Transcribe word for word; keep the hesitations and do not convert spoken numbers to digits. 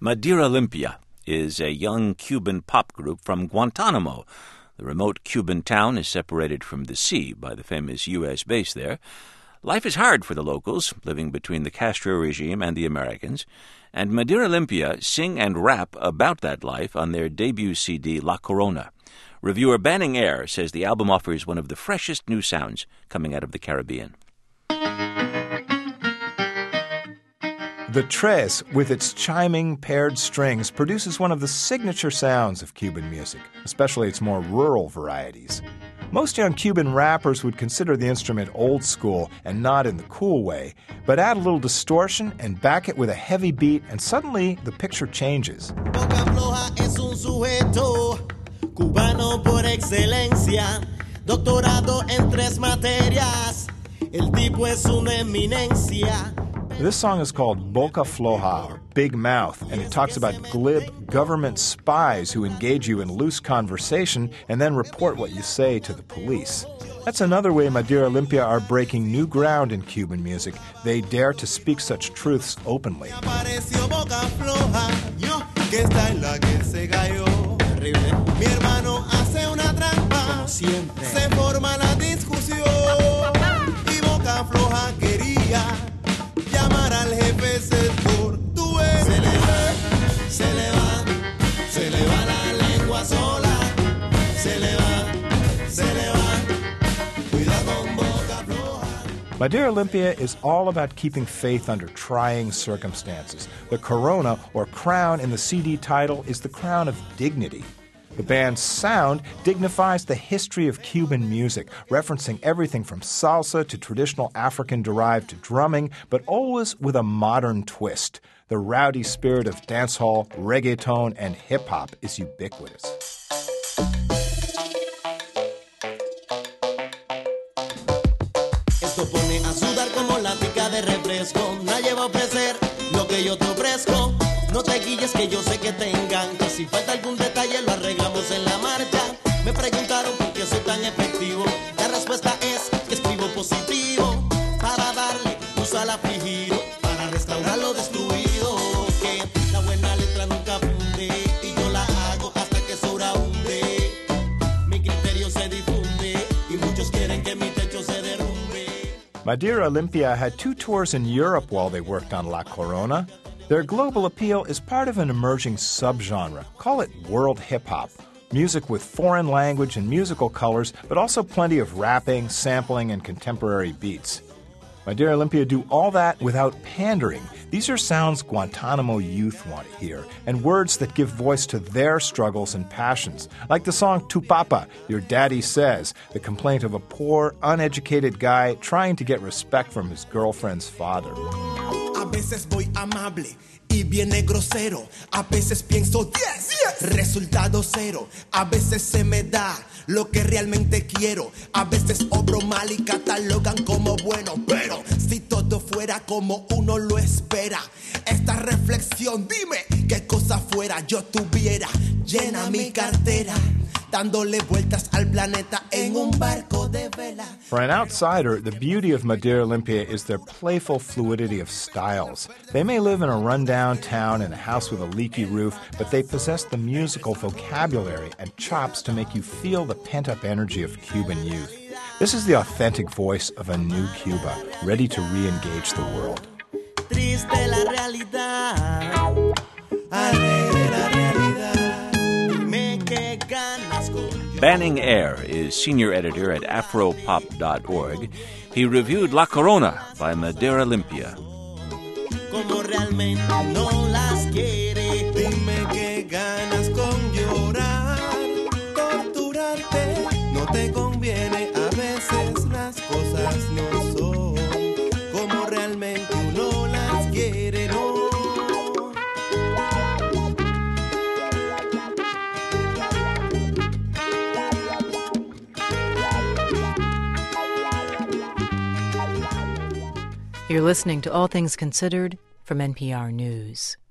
Madeira Limpia is a young Cuban pop group from Guantanamo. The remote Cuban town is separated from the sea by the famous U S base there. Life is hard for the locals, living between the Castro regime and the Americans, and Madeira Limpia sing and rap about that life on their debut C D, La Corona. Reviewer Banning Eyre says the album offers one of the freshest new sounds coming out of the Caribbean. The tres, with its chiming paired strings, produces one of the signature sounds of Cuban music, especially its more rural varieties. Most young Cuban rappers would consider the instrument old school and not in the cool way, but add a little distortion and back it with a heavy beat, and suddenly the picture changes. Boca Floja es un sujeto cubano por excelencia, doctorado en tres materias, el tipo es una eminencia. This song is called Boca Floja, or Big Mouth, and it talks about glib government spies who engage you in loose conversation and then report what you say to the police. That's another way Madeira Limpia are breaking new ground in Cuban music. They dare to speak such truths openly. Mi hermano hace una trampa, se forma la discusión, y Boca Floja quería llamar al jefe sector. Tú ves, se le va, se le va, se le va la lengua sola, se le va, se le va, cuida con Boca Floja. Madeira Limpia is all about keeping faith under trying circumstances. The corona, or crown, in the C D title is the crown of dignity. The band's sound dignifies the history of Cuban music, referencing everything from salsa to traditional African-derived drumming, but always with a modern twist. The rowdy spirit of dancehall, reggaeton, and hip-hop is ubiquitous. Esto pone a sudar como latica de refresco. Nadie va a ofrecer lo que yo te ofrezco. No te guilles que yo sé que te encanta. Si falta algún detalle lo arreglamos en la marcha. Me preguntaron por qué soy tan efectivo. La respuesta es que escribo positivo para darle luz al afligido, para restaurar lo destruido. Que la buena letra nunca funde y yo la hago hasta que sobreabunde. Mi criterio se difunde y muchos quieren que mi techo se derrumbe. Madeira Limpia had two tours in Europe while they worked on La Corona. Their global appeal is part of an emerging subgenre. Call it world hip-hop. Music with foreign language and musical colors, but also plenty of rapping, sampling, and contemporary beats. Madeira Limpia do all that without pandering. These are sounds Guantanamo youth want to hear, and words that give voice to their struggles and passions, like the song Tu Papa, Your Daddy Says, the complaint of a poor, uneducated guy trying to get respect from his girlfriend's father. A veces voy amable y viene grosero. A veces pienso diez, diez, resultado cero. A veces se me da lo que realmente quiero. A veces obro mal y catalogan como bueno. Pero si todo fuera como uno lo espera, esta reflexión, dime qué cosa fuera yo tuviera. Llena mi cartera, dándole vueltas al planeta en un barco de vela. For an outsider, the beauty of Madeira Limpia is their playful fluidity of styles. They may live in a rundown town in a house with a leaky roof, but they possess the musical vocabulary and chops to make you feel the pent-up energy of Cuban youth. This is the authentic voice of a new Cuba, ready to re-engage the world. Triste la realidad, alegre la realidad. Dime qué ganas con yo. Banning Eyre is senior editor at afropop dot org. He reviewed La Corona by Madeira Limpia. Como realmente no las quiere. Dime qué ganas con llorar, torturarte. No te conviene, a veces las cosas no son como realmente uno las quiere, no. You're listening to All Things Considered from N P R News.